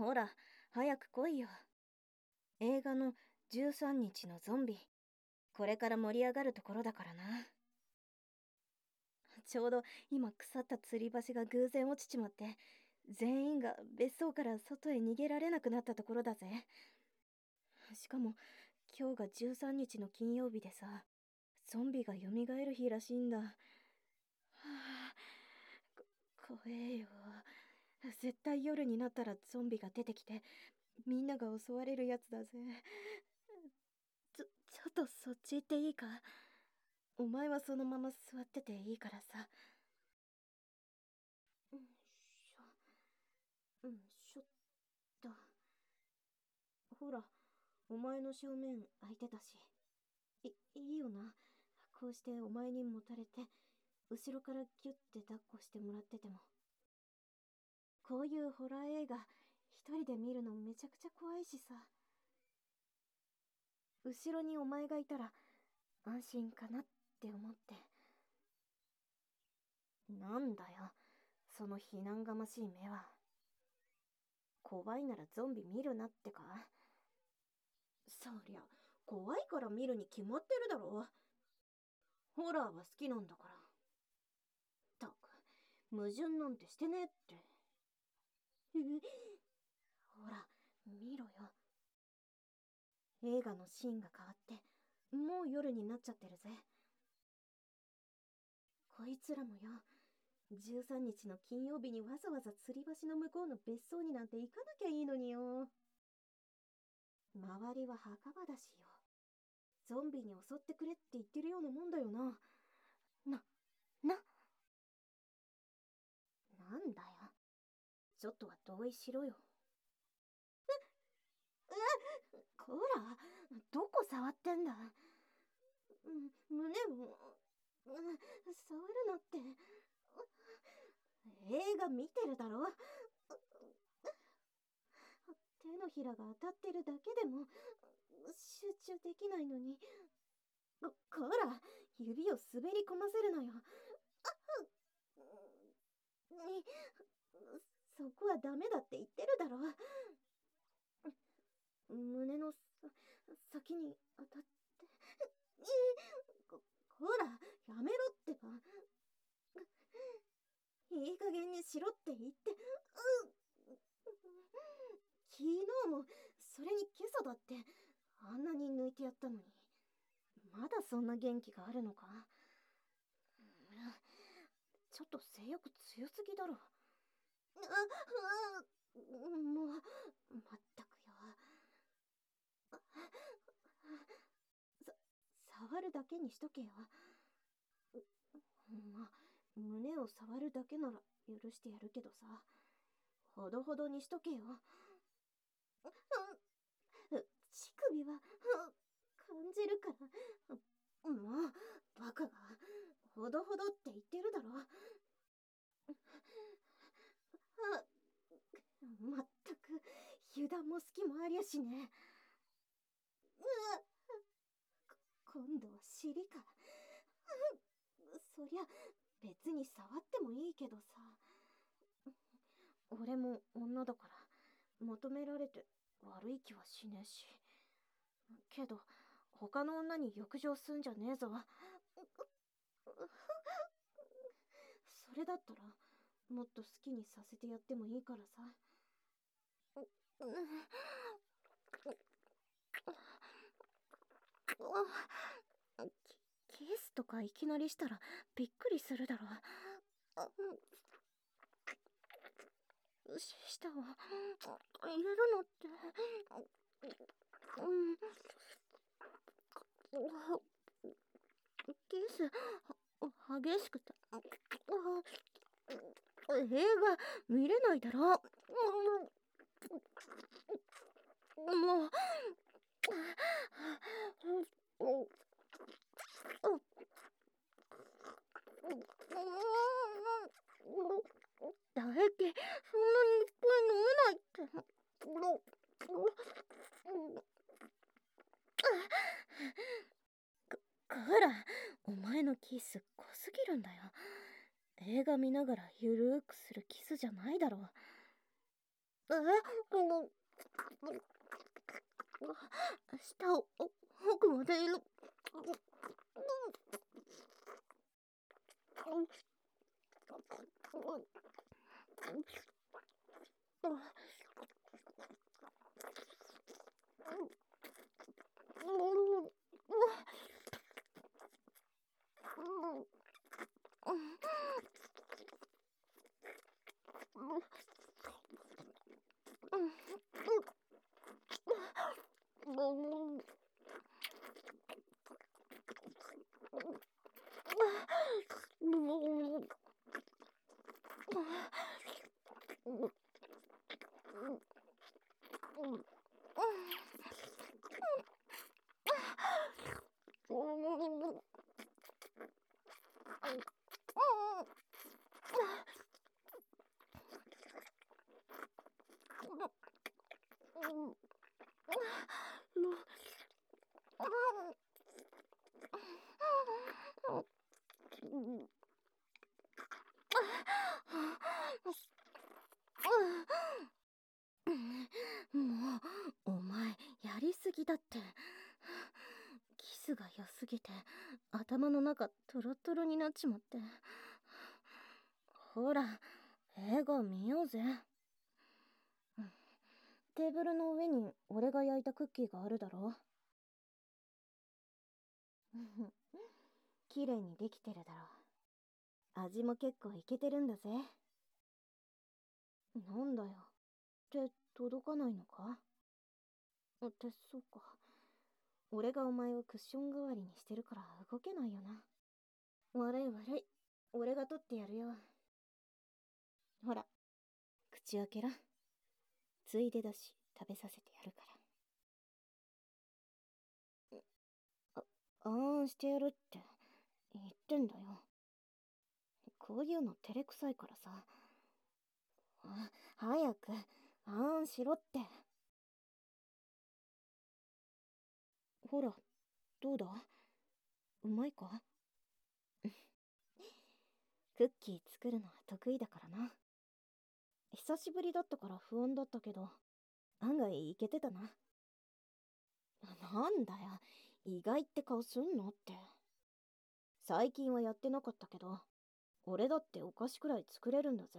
ほら、早く来いよ。映画の13日のゾンビ。これから盛り上がるところだからな。ちょうど今腐った吊り橋が偶然落ちちまって、全員が別荘から外へ逃げられなくなったところだぜ。しかも、今日が13日の金曜日でさ、ゾンビが蘇る日らしいんだ。はあ、怖えよ。絶対夜になったらゾンビが出てきて、みんなが襲われるやつだぜ。ちょっとそっち行っていいか？お前はそのまま座ってていいからさ。うんしょ、うんしょっと。ほら、お前の正面空いてたし。いいよな。こうしてお前にもたれて、後ろからギュッて抱っこしてもらってても。こういうホラー映画、一人で見るのめちゃくちゃ怖いしさ。後ろにお前がいたら、安心かなって思って。なんだよ、その非難がましい目は。怖いならゾンビ見るなってか？そりゃ、怖いから見るに決まってるだろ。ホラーは好きなんだから。ったく、矛盾なんてしてねえって。ほら、見ろよ。映画のシーンが変わって、もう夜になっちゃってるぜ。こいつらもよ、13日の金曜日にわざわざ吊り橋の向こうの別荘になんて行かなきゃいいのによ。周りは墓場だしよ。ゾンビに襲ってくれって言ってるようなもんだよな。な、なんだよ。ちょっとは同意しろよ。こら、どこ触ってんだ。胸を、触るなって。映画見てるだろ。手のひらが当たってるだけでも集中できないのに。こら、指を滑り込ませるのよ。そこはダメだって言ってるだろ。胸の先に当たって。こら、やめろってば。いい加減にしろって言って。昨日も、それに今朝だって、あんなに抜いてやったのに。まだそんな元気があるのか？ちょっと性欲強すぎだろ。もう、まったくよ。触るだけにしとけよ。まあ、胸を触るだけなら許してやるけどさ、ほどほどにしとけよ。乳首は感じるから。もう、バカが、ほどほどって言ってるだろ。まったく、油断も隙もありゃしね。今度は尻か。そりゃ、別に触ってもいいけどさ。俺も女だから、求められて悪い気はしねえし。けど、他の女に欲情すんじゃねえぞ。それだったら、もっと好きにさせてやってもいいからさ。キスとかいきなりしたらびっくりするだろ。舌を入れるのって。キス激しくて映画見れないだろ。もう唾液そんなにいっぱい飲めないって。ほら、お前のキス濃すぎるんだよ。映画見ながらゆるーくするキスじゃないだろ。 舌を奥までいる。もう、お前、やりすぎだって。キスが良すぎて、頭の中トロトロになっちまって。ほら、映画見ようぜ。テーブルの上に俺が焼いたクッキーがあるだろ。綺麗にできてるだろ。味も結構イケてるんだぜ。なんだよ。手届かないのか？って、そうか。俺がお前をクッション代わりにしてるから動けないよな。悪い悪い。俺が取ってやるよ。ほら、口開けら。ついでだし、食べさせてやるから。あーんしてやるって言ってんだよ。こういうの照れくさいからさ。早く、あーんしろって。ほら、どうだ？うまいか？クッキー作るのは得意だからな。久しぶりだったから不安だったけど、案外いけてたな。なんだよ、意外って顔すんのって。最近はやってなかったけど、俺だってお菓子くらい作れるんだぜ。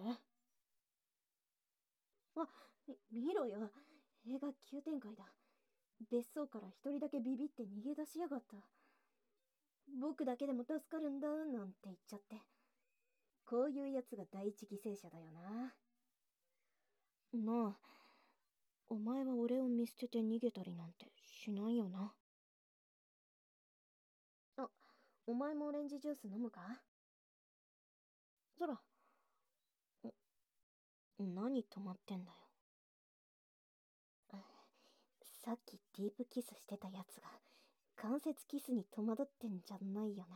見ろよ。映画急展開だ。別荘から一人だけビビって逃げ出しやがった。僕だけでも助かるんだなんて言っちゃって。こういうやつが第一犠牲者だよな。なあ、お前は俺を見捨てて逃げたりなんてしないよな。お前もオレンジジュース飲むか？そら。何止まってんだよ。さっきディープキスしてたやつが関節キスに戸惑ってんじゃないよな。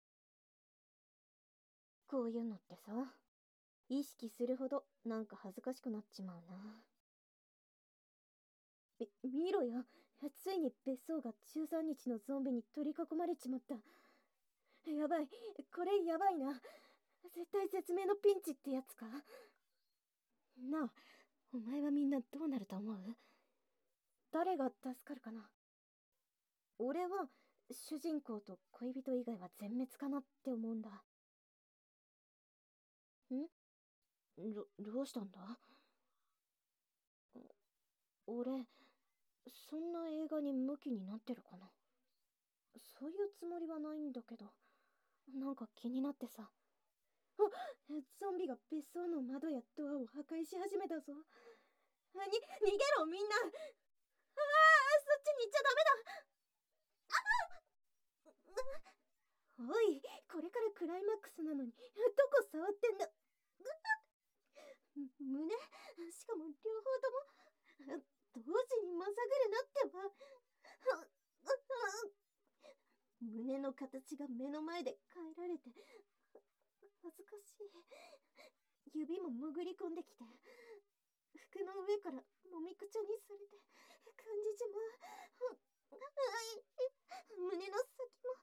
こういうのってさ、意識するほどなんか恥ずかしくなっちまうな。見ろよ。ついに別荘が13日のゾンビに取り囲まれちまった。やばい、これやばいな。絶対絶命のピンチってやつか？なあ、お前はみんなどうなると思う？誰が助かるかな？俺は主人公と恋人以外は全滅かなって思うんだ。どうしたんだ？俺、そんな映画にムキになってるかな？そういうつもりはないんだけど、なんか気になってさ。ゾンビが別荘の窓やドアを破壊し始めたぞ。逃げろみんな。そっちに行っちゃダメだ。おい、これからクライマックスなのにどこ触ってんだ。胸、しかも両方とも同時にまさぐるなってば。胸の形が目の前で変えられて恥ずかしい。指も潜り込んできて、服の上からもみくちゃにされて感じちまう。胸の先も。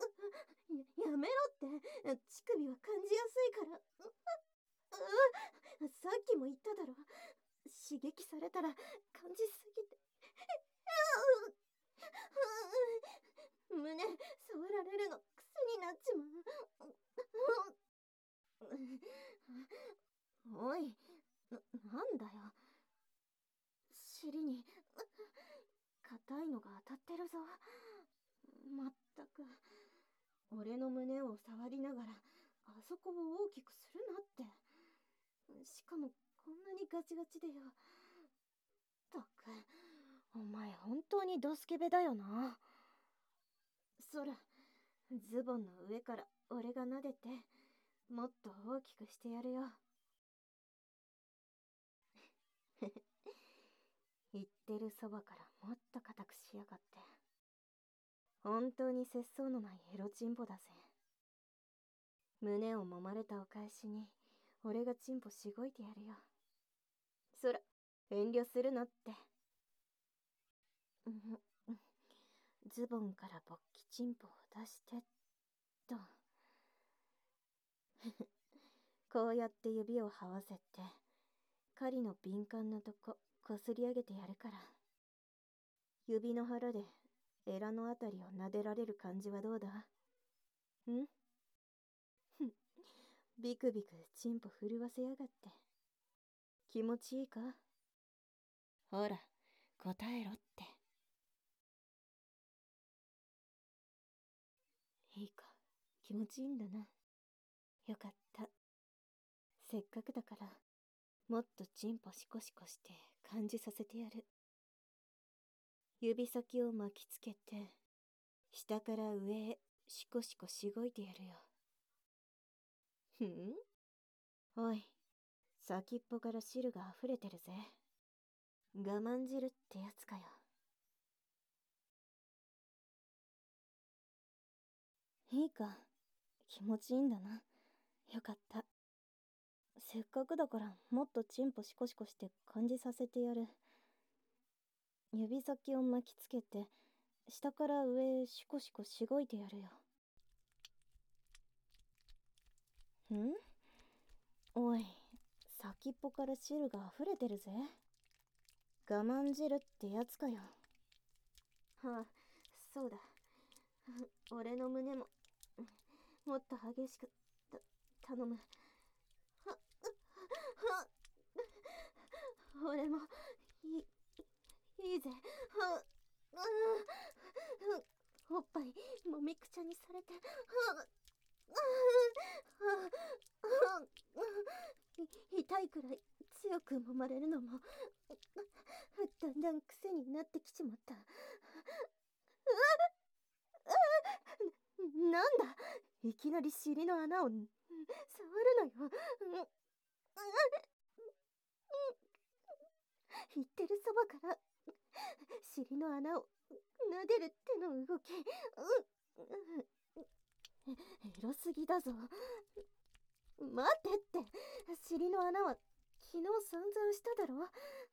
やめろって。乳首は感じやすいから。 さっきも言っただろ。刺激されたら感じすぎて。胸触られるの癖になっちまう。おい、なんだよ。尻に硬いのが当たってるぞ。まったく、俺の胸を触りながらあそこを大きくするなって。しかもこんなにガチガチでよ。ったく、お前本当にドスケベだよな。そら、ズボンの上から俺が撫でて、もっと大きくしてやるよ。言ってるそばからもっと固くしやがって。本当に節操のないエロチンポだぜ。胸を揉まれたお返しに、俺がチンポしごいてやるよ。そら、遠慮するなって。ズボンから勃起チンポを出してっと。こうやって指を這わせて、狩りの敏感なとここすり上げてやるから。指の腹でエラのあたりを撫でられる感じはどうだ？ん？ビクビクチンポ震わせやがって。気持ちいいか？ほら、答えろって。いいか、気持ちいいんだな。よかった。せっかくだから、もっとチンポシコシコして感じさせてやる。指先を巻きつけて、下から上へシコシコしごいてやるよ。おい、先っぽから汁が溢れてるぜ。我慢汁ってやつかよ。いいか、気持ちいいんだな。よかった。せっかくだからもっとチンポシコシコして感じさせてやる。指先を巻きつけて、下から上へシコシコしごいてやるよ。おい、先っぽから汁が溢れてるぜ。我慢汁ってやつかよ。はあ、そうだ。俺の胸も、もっと激しく、頼む。俺も、いいぜ。おっぱい、もみくちゃにされて。痛いくらい強く揉まれるのも、だんだん癖になってきちまった。なんだ、いきなり尻の穴を触るのよ。言ってるそばから尻の穴を撫でる手の動き、エロすぎだぞ。待ってって、尻の穴は昨日散々しただろ。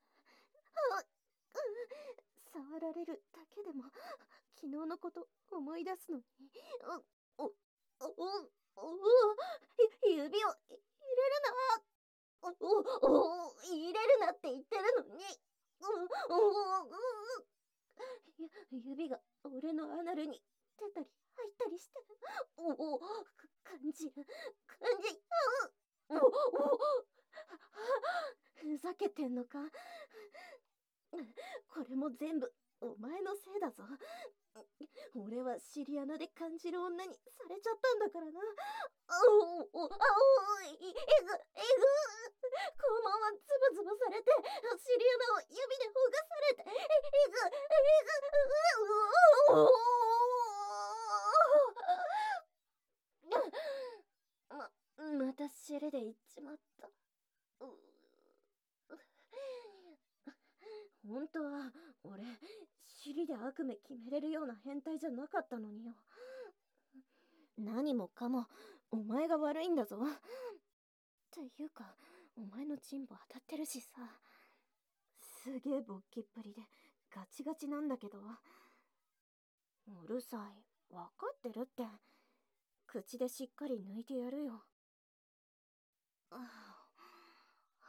触られるだけでも昨日のこと思い出すのに。指を入れるな。入れるなって言ってるのに。指が俺のアナルに出たり入ったりして。感じる。ふざけてんのか？これも全部お前のせいだぞ。俺は尻穴で感じる女にされちゃったんだからな。肛門はズブズブされて、尻穴を指でほがされて、また尻で言っちまった。本当は俺、尻で悪夢決めれるような変態じゃなかったのによ。何もかもお前が悪いんだぞ。っていうか、お前のチンポ当たってるしさ。すげえ勃起っぷりでガチガチなんだけど。うるさい、わかってるって。口でしっかり抜いてやるよ。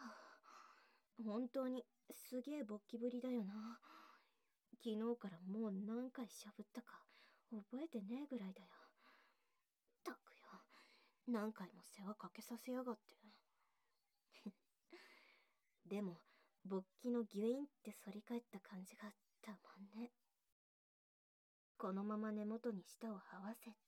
本当にすげえ勃起ぶりだよな。昨日からもう何回しゃぶったか覚えてねえぐらいだよ。ったくよ、何回も世話かけさせやがって。でも勃起のギュインって反り返った感じがたまんね。このまま根元に舌を這わせて、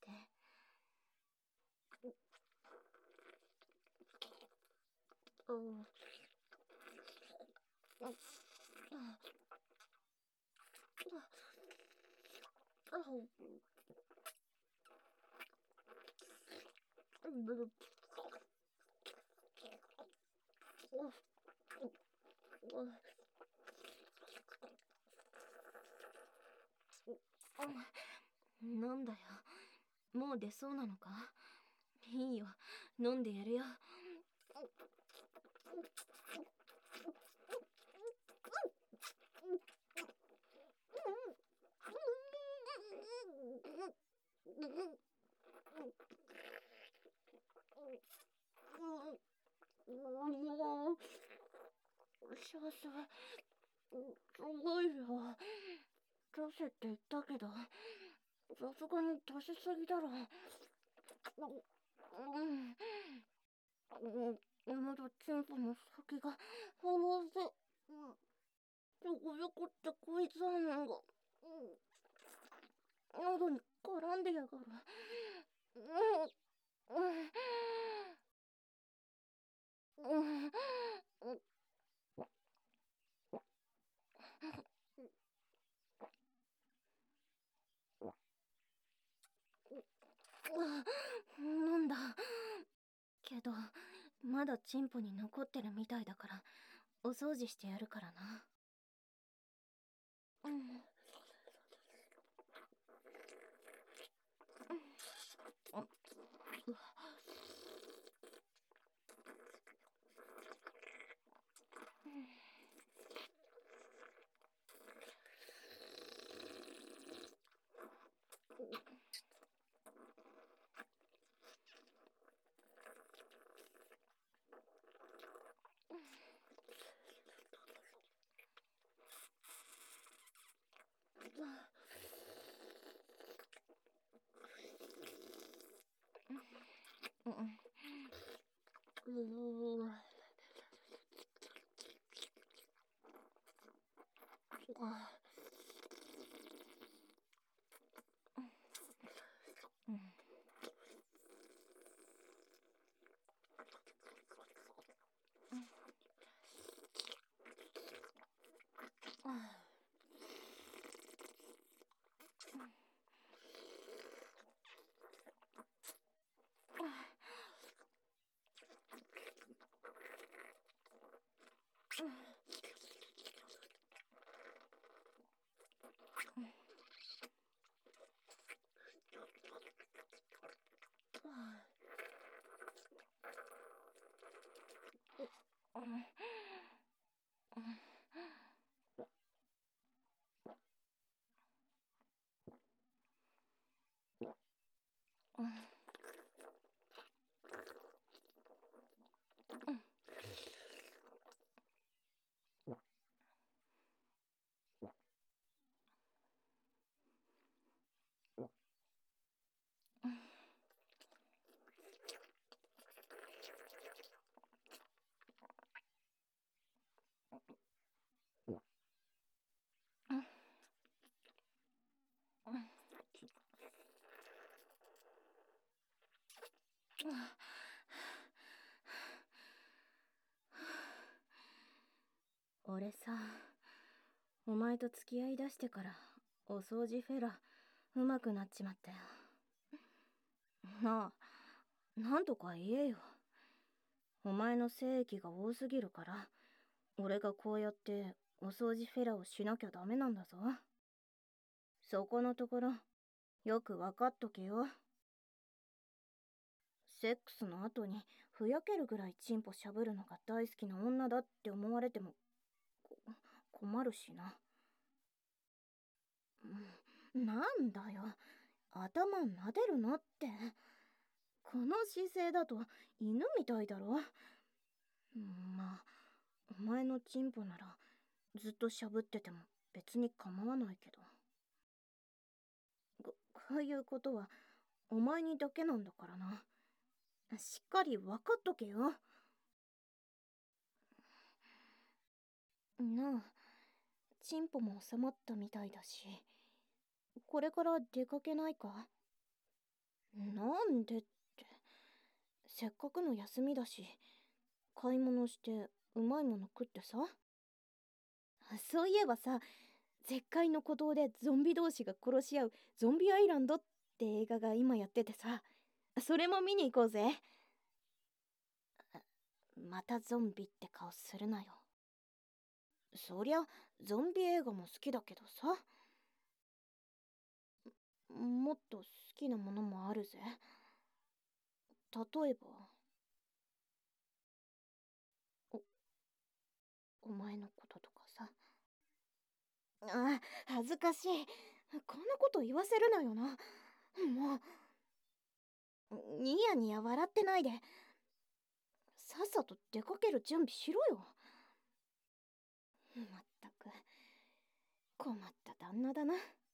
なんだよ、もう出そうなのか。いいよ、飲んでやるよ。少々すごいよ。出せって言ったけど、さすがに出しすぎだろ。まだチンポの先が離せ。ヨコヨコってこいつはなんが喉に絡んでやがる。なんだけど、まだチンポに残ってるみたいだからお掃除してやるからな。俺さ、お前と付き合いだしてからお掃除フェラ上手くなっちまったよ。なあ、なんとか言えよ。お前の精液が多すぎるから俺がこうやってお掃除フェラをしなきゃダメなんだぞ。そこのところよく分かっとけよ。セックスの後にふやけるぐらいチンポしゃぶるのが大好きな女だって思われても困るしな。なんだよ、頭撫でるのって。この姿勢だと犬みたいだろ。まあお前のチンポならずっとしゃぶってても別に構わないけど。こういうことはお前にだけなんだからな。しっかり分かっとけよ。なあ、チンポも収まったみたいだし、これから出かけないか？なんでって、せっかくの休みだし、買い物してうまいもの食ってさ。そういえばさ、絶海の孤島でゾンビ同士が殺し合うゾンビアイランドって映画が今やっててさ、それも見に行こうぜ。またゾンビって顔するなよ。そりゃゾンビ映画も好きだけどさ、もっと好きなものもあるぜ。例えばおお前のこととかさ。あ、恥ずかしい。こんなこと言わせるなよな。もうニヤニヤ笑ってないで、さっさと出かける準備しろよ。まったく困った旦那だな。